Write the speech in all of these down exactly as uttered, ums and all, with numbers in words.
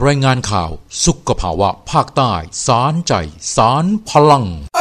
รายงานข่าวสุขภาวะภาคใต้สารใจสารพลัง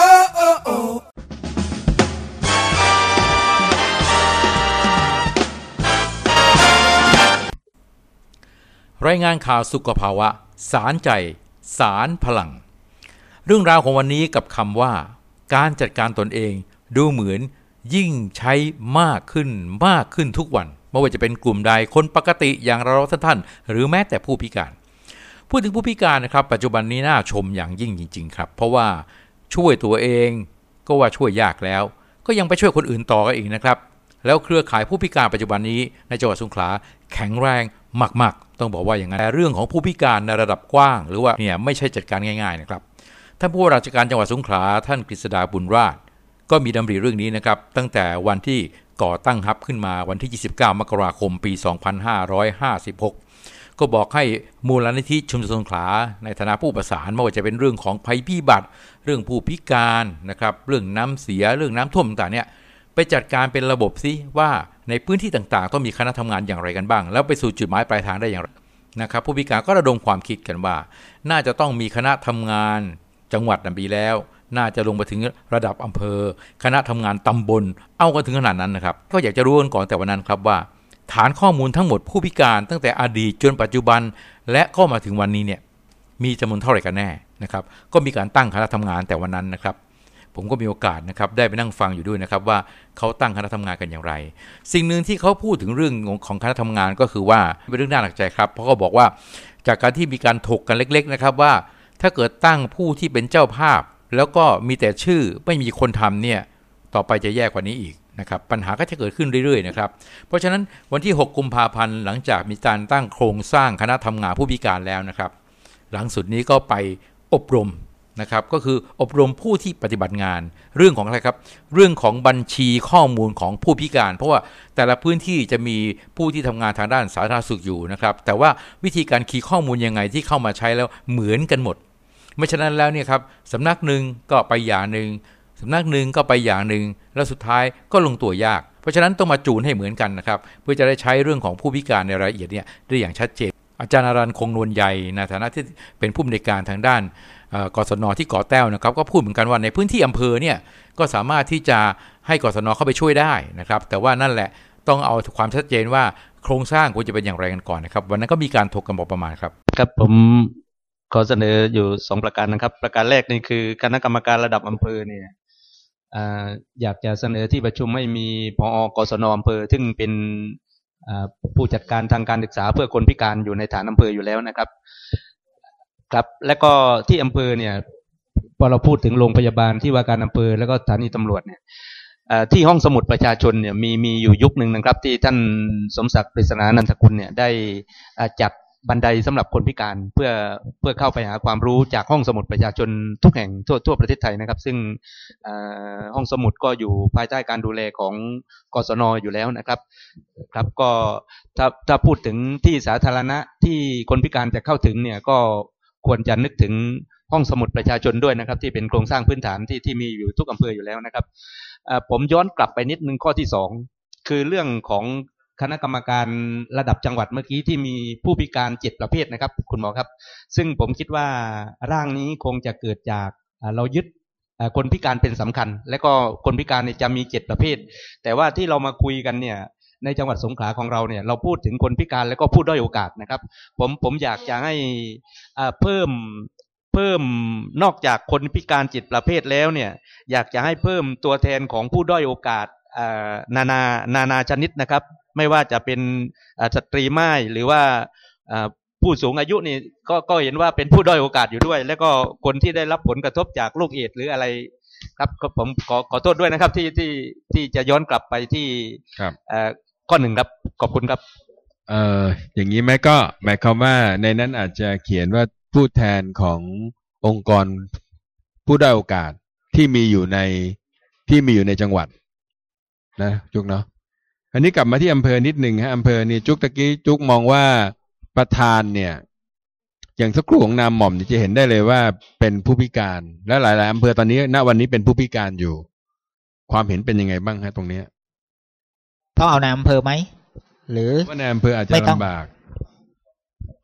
รายงานข่าวสุขภาวะสารใจสารพลังเรื่องราวของวันนี้กับคำว่าการจัดการตนเองดูเหมือนยิ่งใช้มากขึ้นมากขึ้นทุกวันไม่ว่าจะเป็นกลุ่มใดคนปกติอย่างเราท่านๆหรือแม้แต่ผู้พิการพูดถึงผู้พิการนะครับปัจจุบันนี้น่าชมอย่างยิ่งจริงๆครับเพราะว่าช่วยตัวเองก็ว่าช่วยยากแล้วก็ยังไปช่วยคนอื่นต่อกันอีกนะครับแล้วเครือข่ายผู้พิการปัจจุบันนี้ในจังหวัดสงขลาแข็งแรงมากๆต้องบอกว่าอย่างนั้นแต่เรื่องของผู้พิการในระดับกว้างหรือว่าเนี่ยไม่ใช่จัดการง่ายๆนะครับท่านผู้ว่าราชการจังหวัดสงขลาท่านกฤษดาบุญราชก็มีดำริเรื่องนี้นะครับตั้งแต่วันที่ก่อตั้งฮับขึ้นมาวันที่ยี่สิบเก้ามกราคมปีสองพันห้าร้อยห้าสิบหกก็บอกให้มูลนิธิชุมชนสงขลาในฐานะผู้ประสานไม่ว่าจะเป็นเรื่องของภัยพิบัติเรื่องผู้พิการนะครับเรื่องน้ำเสียเรื่องน้ำท่วมต่างๆเนี่ยไปจัดการเป็นระบบซิว่าในพื้นที่ต่างๆต้องมีคณะทำงานอย่างไรกันบ้างแล้วไปสู่จุดหมายปลายทางได้อย่างไรนะครับผู้พิการก็ระดมความคิดกันว่าน่าจะต้องมีคณะทำงานจังหวัดนปีแล้วน่าจะลงไปถึงระดับอำเภอคณะทำงานตำบลเอากันถึงขนาดนั้นนะครับก็อยากจะรู้กันก่อนแต่วันนั้นครับว่าฐานข้อมูลทั้งหมดผู้พิการตั้งแต่อดีตจนปัจจุบันและก็มาถึงวันนี้เนี่ยมีจำนวนเท่าไหร่กันแน่นะครับก็มีการตั้งคณะทำงานแต่วันนั้นนะครับผมก็มีโอกาสนะครับได้ไปนั่งฟังอยู่ด้วยนะครับว่าเขาตั้งคณะทำงานกันอย่างไรสิ่งหนึ่งที่เขาพูดถึงเรื่องของคณะทำงานก็คือว่าเป็นเรื่องน่าหนักใจครับเพราะเขาบอกว่าจากการที่มีการถกกันเล็กๆนะครับว่าถ้าเกิดตั้งผู้ที่เป็นเจ้าภาพแล้วก็มีแต่ชื่อไม่มีคนทำเนี่ยต่อไปจะแย่กว่านี้อีกนะครับปัญหาก็จะเกิดขึ้นเรื่อยๆนะครับเพราะฉะนั้นวันที่หกกุมภาพันธ์หลังจากมีการตั้งโครงสร้างคณะทำงานผู้พิการแล้วนะครับหลังสุดนี้ก็ไปอบรมนะครับก็คืออบรมผู้ที่ปฏิบัติงานเรื่องของอะไรครับเรื่องของบัญชีข้อมูลของผู้พิการเพราะว่าแต่ละพื้นที่จะมีผู้ที่ทำงานทางด้านสาธารณสุขอยู่นะครับแต่ว่าวิธีการคีย์ข้อมูลยังไงที่เข้ามาใช้แล้วเหมือนกันหมดไม่ฉะนั้นแล้วเนี่ยครับสำนักหนึ่งก็ไปอย่างหนึ่งสำนักหนึ่งก็ไปอย่างหนึ่งแล้วสุดท้ายก็ลงตัวยากเพราะฉะนั้นต้องมาจูนให้เหมือนกันนะครับเพื่อจะได้ใช้เรื่องของผู้พิการในรายละเอียดเนี่ยได้อย่างชัดเจนอาจารย์อรัญคงนวลใหญ่ในฐานะที่เป็นผู้อำนวยการทางด้านกศนที่เกาะแต้วนะครับก็พูดเหมือนกันว่าในพื้นที่อำเภอเนี่ยก็สามารถที่จะให้กศนเข้าไปช่วยได้นะครับแต่ว่านั่นแหละต้องเอาความชัดเจนว่าโครงสร้างควรจะเป็นอย่างไรกันก่อนนะครับวันนั้นก็มีการถกกันประมาณครับครับผมขอเสนออยู่สองประการนะครับประการแรกนี่คือคณะกรรมการระดับอำเภอเนี่ยอยากจะเสนอที่ประชุมให้มีผอ.กศน.อำเภอซึ่งเป็นผู้จัดการทางการศึกษาเพื่อคนพิการอยู่ในฐานอำเภออยู่แล้วนะครับครับและก็ที่อำเภอเนี่ยพอเราพูดถึงโรงพยาบาลที่ว่าการอำเภอแล้วก็สถานีตำรวจเนี่ยที่ห้องสมุดประชาชนเนี่ยมีมีอยู่ยุคหนึ่งนะครับที่ท่านสมศักดิ์ปริศนานันทกุลเนี่ยได้จัดบันไดสำหรับคนพิการเพื่อเพื่อเข้าไปหาความรู้จากห้องสมุดประชาชนทุกแห่งทั่วทั่วประเทศไทยนะครับซึ่งห้องสมุดก็อยู่ภายใต้การดูแลของกศน.อยู่แล้วนะครับครับก็ถ้าถ้าพูดถึงที่สาธารณะที่คนพิการจะเข้าถึงเนี่ยก็ควรจะนึกถึงห้องสมุดประชาชนด้วยนะครับที่เป็นโครงสร้างพื้นฐานที่ที่มีอยู่ทุกอำเภออยู่แล้วนะครับผมย้อนกลับไปนิดนึงข้อที่สองคือเรื่องของคณะกรรมการระดับจังหวัดเมื่อกี้ที่มีผู้พิการเจ็ดประเภทนะครับคุณหมอครับซึ่งผมคิดว่าร่างนี้คงจะเกิดจากเรายึดคนพิการเป็นสำคัญและก็คนพิการเนี่ยจะมีเจ็ดประเภทแต่ว่าที่เรามาคุยกันเนี่ยในจังหวัดสงขลาของเราเนี่ยเราพูดถึงคนพิการแล้วก็ผู้ด้อยโอกาสนะครับผมผมอยากจะให้เพิ่มเพิ่มนอกจากคนพิการเจ็ดประเภทแล้วเนี่ยอยากจะให้เพิ่มตัวแทนของผู้ด้อยโอกาสนานานานาชนิดนะครับไม่ว่าจะเป็นสตรีม่ายหรือว่าผู้สูงอายุนี่ก็ก็เห็นว่าเป็นผู้ด้อยโอกาสอยู่ด้วยแล้วก็คนที่ได้รับผลกระทบจากโรคเอดส์หรืออะไรครับก็ผมขอขอโทษด้วยนะครับที่ที่ที่จะย้อนกลับไปที่ข้อหนึ่งครับขอบคุณครับเอ่ออย่างนี้ไหมก็หมายความว่าในนั้นอาจจะเขียนว่าผู้แทนขององค์กรผู้ด้อยโอกาสที่มีอยู่ในที่มีอยู่ในจังหวัดนะจุกเนาะอันนี้กลับมาที่อำเภอนิดหนึ่งฮะอำเภอนี่จุกตะกี้จุกมองว่าประธานเนี่ยอย่างสักครู่ของนามหม่อมนี่จะเห็นได้เลยว่าเป็นผู้พิการและหลายๆอำเภอตอนนี้ณวันนี้เป็นผู้พิการอยู่ความเห็นเป็นยังไงบ้างฮะตรงนี้ต้องเอานายอำเภอไหมหรือว่านายอำเภออาจจะลำบาก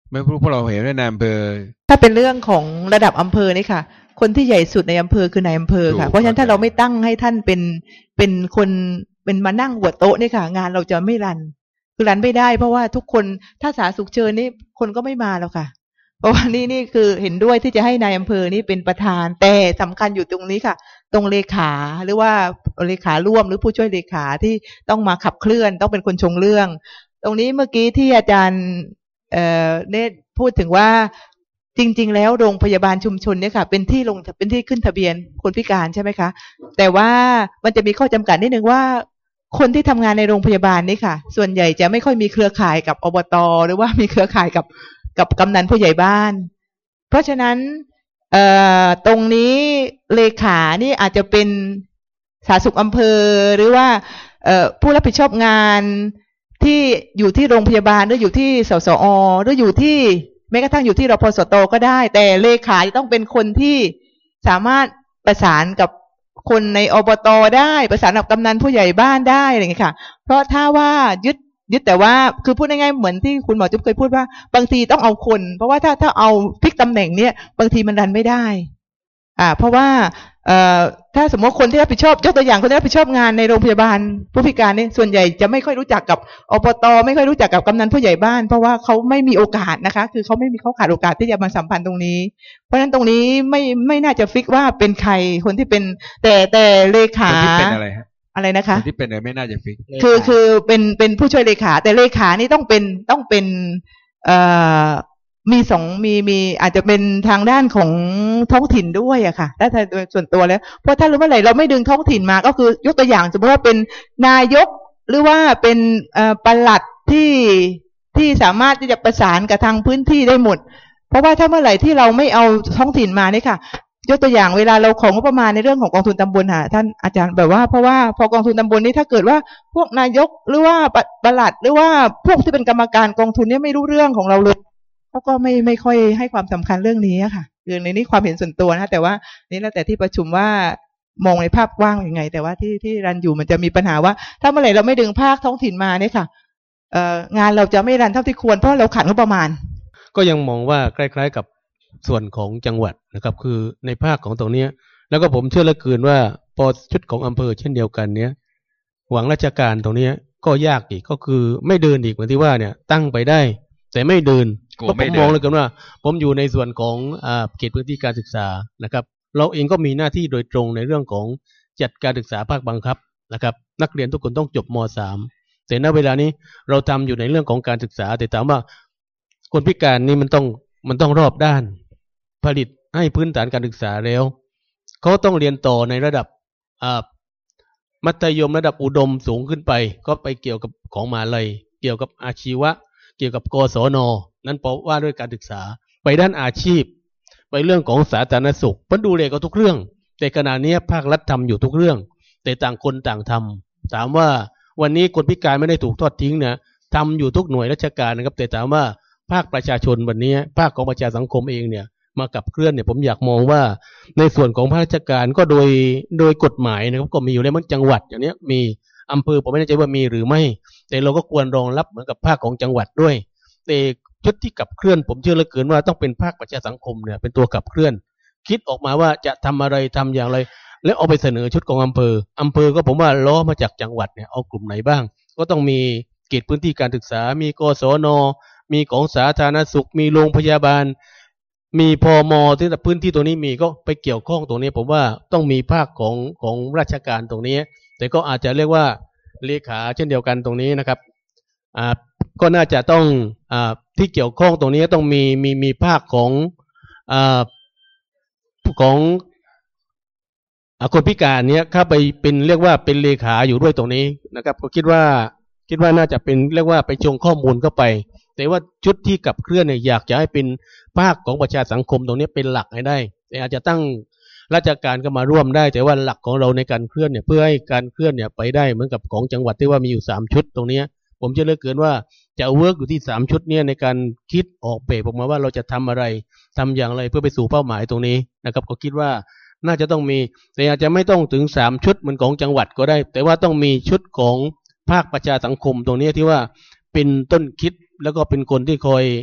ไม่รู้พวกเราเห็นในอำเภอถ้าเป็นเรื่องของระดับอำเภอนี่ค่ะคนที่ใหญ่สุดในอำเภอคือนายอำเภอค่ะเพราะฉะนั้นถ้าเราไม่ตั้งให้ท่านเป็นเป็นคนเป็นมานั่งหัวโต๊ะนี่ค่ะงานเราจะไม่รันคือรันไม่ได้เพราะว่าทุกคนถ้าสาธารณสุขเชิญนี่คนก็ไม่มาแล้วค่ะเพราะว่านี่นี่คือเห็นด้วยที่จะให้นายอำเภอนี่เป็นประธานแต่สำคัญอยู่ตรงนี้ค่ะตรงเลขาหรือว่าเลขาร่วมหรือผู้ช่วยเลขาที่ต้องมาขับเคลื่อนต้องเป็นคนชงเรื่องตรงนี้เมื่อกี้ที่อาจารย์เอ่อเนี่ยพูดถึงว่าจริงๆแล้วโรงพยาบาลชุมชนเนี่ยค่ะเป็นที่ลงเป็นที่ขึ้นทะเบียนคนพิการใช่ไหมคะแต่ว่ามันจะมีข้อจำกัดนิดนึงว่าคนที่ทำงานในโรงพยาบาลนี่ค่ะส่วนใหญ่จะไม่ค่อยมีเครือข่ายกับอบต.หรือว่ามีเครือข่ายกับกับกำนันผู้ใหญ่บ้านเพราะฉะนั้นเอ่อตรงนี้เลขานี่อาจจะเป็นสาธารณสุขอำเภอหรือว่าเอ่อผู้รับผิดชอบงานที่อยู่ที่โรงพยาบาลหรืออยู่ที่สสอหรืออยู่ที่แม้กระทั่งอยู่ที่รพสตก็ได้แต่เลขาจะต้องเป็นคนที่สามารถประสานกับคนในอบต.ได้ประสานกับกำนันผู้ใหญ่บ้านได้อะไรอย่างนี้ค่ะเพราะถ้าว่ายึดยึดแต่ว่าคือพูดง่ายๆเหมือนที่คุณหมอจุ๊บเคยพูดว่าบางทีต้องเอาคนเพราะว่าถ้าถ้าเอาพลิกตำแหน่งเนี่ยบางทีมันรันไม่ได้อ่าเพราะว่าเอ่อถ้าสมมติคนที่รับผิดชอบยกตัวอย่างคนที่รับผิดชอบงานในโรงพยาบาลผู้พิการเนี่ยส่วนใหญ่จะไม่ค่อยรู้จักกับอบต.ไม่ค่อยรู้จักกับกำนันผู้ใหญ่บ้านเพราะว่าเขาไม่มีโอกาสนะคะคือเขาไม่มีเขาขาดโอกาสที่จะมาสัมพันธ์ตรงนี้เพราะฉะนั้นตรงนี้ไม่ไม่น่าจะฟิกว่าเป็นใครคนที่เป็นแต่แต่เลขาคนที่เป็นอะไรฮะอะไรนะคะคนที่เป็นอะไรไม่น่าจะฟิกคือคือเป็นเป็นผู้ช่วยเลขาแต่เลขานี่ต้องเป็นต้องเป็นเอ่อมีสองมีมีอาจจะเป็นทางด้านของท้องถิ่นด้วยอะค่ะถ้าโดยส่วนตัวแล้วเพราะถ้ารู้เมื่อไหร่เราไม่ดึงท้องถิ่นมาก็คือยกตัวอย่างสมมติว่าเป็นนายกหรือว่าเป็นเอ่อปลัดที่ที่สามารถที่จะประสานกับทางพื้นที่ได้หมดเพราะว่าถ้าเมื่อไหร่ที่เราไม่เอาท้องถิ่นมาเนี่ยค่ะยกตัวอย่างเวลาเราของงบประมาณในเรื่องของกองทุนตำบลค่ะท่านอาจารย์แบบว่าเพราะว่าพอกองทุนตำบลนี้ถ้าเกิดว่าพวกนายกหรือว่าปลัดหรือว่าพวกที่เป็นกรรมการกองทุนเนี่ยไม่รู้เรื่องของเราเลยเขาก็ไม่ไม่ค่อยให้ความสำคัญเรื่องนี้ค่ะเรื่องในนี้ความเห็นส่วนตัวนะแต่ว่านี่แล้วแต่ที่ประชุมว่ามองในภาพกว้างยังไงแต่ว่าที่ที่รันอยู่มันจะมีปัญหาว่าถ้าเมื่อไหร่เราไม่ดึงภาคท้องถิ่นมาเนี่ยค่ะเอ่องานเราจะไม่รันเท่าที่ควรเพราะเราขาดงบประมาณก็ยังมองว่าคล้ายๆกับส่วนของจังหวัดนะครับคือในภาคของตรงนี้แล้วก็ผมเชื่อเหลือเกินว่าพอชุดของอำเภอเช่นเดียวกันเนี้ยหวังราชการตรงนี้ก็ยากอีกก็คือไม่เดินอีกเหมือนที่ว่าเนี่ยตั้งไปได้แต่ไม่เดินก็ผมมองเลยกันว่าผมอยู่ในส่วนของอ่าเขตพื้นที่การศึกษานะครับเราเองก็มีหน้าที่โดยตรงในเรื่องของจัดการศึกษาภาคบังคับนะครับนักเรียนทุกคนต้องจบม.สาม แต่ณเวลานี้เราทำอยู่ในเรื่องของการศึกษาแต่ถามว่าคนพิการนี่มันต้องมันต้องรอบด้านผลิตให้พื้นฐานการศึกษาแล้วเขาต้องเรียนต่อในระดับอ่ามัธยมระดับอุดมสูงขึ้นไปก็ไปเกี่ยวกับของมหาลัยเกี่ยวกับอาชีวะเกี่ยวกับกศน.นั้นเพราะว่าด้วยการศึกษาไปด้านอาชีพไปเรื่องของสาธารณสุขมันดูแลก็ทุกเรื่องแต่ขณะนี้ภาครัฐทำอยู่ทุกเรื่องแต่ต่างคนต่างทำถามว่าวันนี้คนพิการไม่ได้ถูกทอดทิ้งนะทำอยู่ทุกหน่วยราชการนะครับแต่ถามว่าภาคประชาชนวันนี้ภาคของประชาสังคมเองเนี่ยมากับเคลื่อนเนี่ยผมอยากมองว่าในส่วนของภาคราชการก็โดยโดยกฎหมายนะครับก็มีอยู่แล้วมันจังหวัดอย่างนี้มีอำเภอผมไม่แน่ใจว่ามีหรือไม่แต่เราก็ควรรองรับเหมือนกับภาคของจังหวัดด้วยแต่ชุดที่ขับเคลื่อนผมเชื่อเหลือเกินว่าต้องเป็นภาคประชาสังคมเนี่ยเป็นตัวขับเคลื่อนคิดออกมาว่าจะทำอะไรทำอย่างไรแล้วเอาไปเสนอชุดของอำเภออำเภอก็ผมว่าล้อมาจากจังหวัดเนี่ยเอากลุ่มไหนบ้างก็ต้องมีเขตพื้นที่การศึกษามีกศน.มีของสาธารณสุขมีโรงพยาบาลมีพม.ที่พื้นที่ตรงนี้มีก็ไปเกี่ยวข้องตรงนี้ผมว่าต้องมีภาคของของราชการตรงนี้แต่ก็อาจจะเรียกว่าเลขาเช่นเดียวกันตรงนี้นะครับอ่าก็น่าจะต้องอ่าที่เกี่ยวข้องตรงนี้ต้องมีมีมีภาคของอ่าของคนพิการเนี้ยเข้าไปเป็นเรียกว่าเป็นเลขาอยู่ด้วยตรงนี้นะครับก็คิดว่าคิดว่าน่าจะเป็นเรียกว่าไปชงข้อมูลเข้าไปแต่ว่าชุดที่ขับเคลื่อนเนี่ยอยากจะให้เป็นภาคของประชาสังคมตรงนี้เป็นหลักให้ได้แต่อาจจะตั้งราชการก็มาร่วมได้แต่ว่าหลักของเราในการเคลื่อนเนี่ยเพื่อให้การเคลื่อนเนี่ยไปได้เหมือนกับของจังหวัดที่ว่ามีอยู่สามชุดตรงนี้ผมเชื่อเหลือเกินว่าจะเวิร์กอยู่ที่สามชุดเนี่ยในการคิดออกแบบออกมาว่าเราจะทำอะไรทำอย่างไรเพื่อไปสู่เป้าหมายตรงนี้นะครับก็คิดว่าน่าจะต้องมีแต่อาจจะไม่ต้องถึงสามชุดเหมือนของจังหวัดก็ได้แต่ว่าต้องมีชุดของภาคประชาสังคมตรงนี้ที่ว่าเป็นต้นคิดแล้วก็เป็นคนที่คอย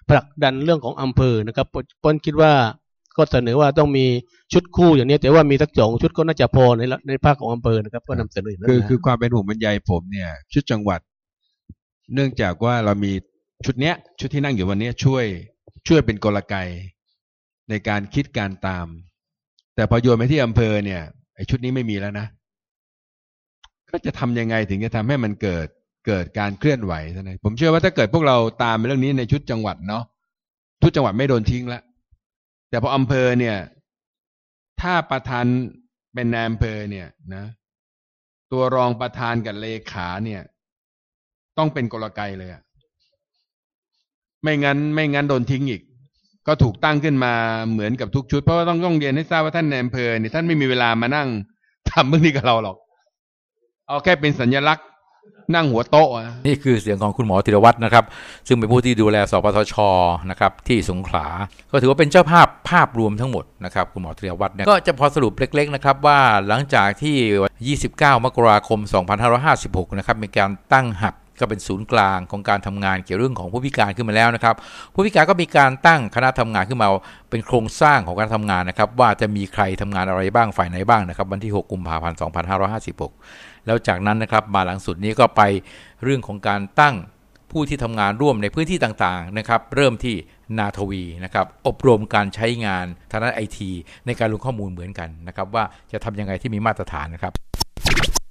ผลักดันเรื่องของอำเภอนะครับป้นคิดว่าก็เสนอว่าต้องมีชุดคู่อย่างนี้แต่ว่ามีสักสองชุดก็น่าจะพอในในภาคของอำเภอนะครับก็นำเสนอคือคือความเป็นห่วงบรรยายผมเนี่ยชุดจังหวัดเนื่องจากว่าเรามีชุดเนี้ยชุดที่นั่งอยู่วันนี้ช่วยช่วยเป็นกลไกในการคิดการตามแต่พอโยนไปที่อำเภอเนี่ยไอ้ชุดนี้ไม่มีแล้วนะก็จะทำยังไงถึงจะทำให้มันเกิดเกิดการเคลื่อนไหวท่านผมเชื่อว่าถ้าเกิดพวกเราตามเรื่องนี้ในชุดจังหวัดเนาะชุดจังหวัดไม่โดนทิ้งแล้วแต่พออำเภอเนี่ยถ้าประธานเป็นนายอำเภอเนี่ยนะตัวรองประธานกับเลขาเนี่ยต้องเป็นกลไกเลยอะไม่งั้นไม่งั้นโดนทิ้งอีกก็ถูกตั้งขึ้นมาเหมือนกับทุกชุดเพราะว่าต้องต้องเรียนให้ทราบว่าท่านนายอำเภอเนี่ยท่านไม่มีเวลามานั่งทำเรื่องนี้กับเราหรอกเอาแค่เป็นสัญลักษณ์นั่งหัวโต๊ะนี่คือเสียงของคุณหมอธีรวัฒน์นะครับซึ่งเป็นผู้ที่ดูแลสปทช.นะครับที่สงขลาก็ถือว่าเป็นเจ้าภาพภาพรวมทั้งหมดนะครับคุณหมอธีรวัฒน์เนี่ยก็จะพอสรุปเล็กๆนะครับว่าหลังจากที่ยี่สิบเก้ามกราคมสองพันห้าร้อยห้าสิบหกนะครับมีการตั้งหับก็เป็นศูนย์กลางของการทำงานเกี่ยวเรื่องของผู้พิการขึ้นมาแล้วนะครับผู้พิการก็มีการตั้งคณะทำงานขึ้นมาเป็นโครงสร้างของการทำงานนะครับว่าจะมีใครทำงานอะไรบ้างฝ่ายไหนบ้างนะครับวันที่หกกุมภาพันธ์สองพันห้าร้อยห้าสิบหกแล้วจากนั้นนะครับมาหลังสุดนี้ก็ไปเรื่องของการตั้งผู้ที่ทำงานร่วมในพื้นที่ต่างๆนะครับเริ่มที่นาทวีนะครับอบรมการใช้งานทางด้านไอทีในการลงข้อมูลเหมือนกันนะครับว่าจะทำยังไงที่มีมาตรฐานนะครับ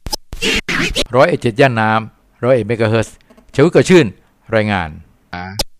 ร้อยเอ็ดเจ็ดย่านน้ำร้อยเอ็ดเมกะเฮิรตซ์เฉลิมเกิดชื่นรายงาน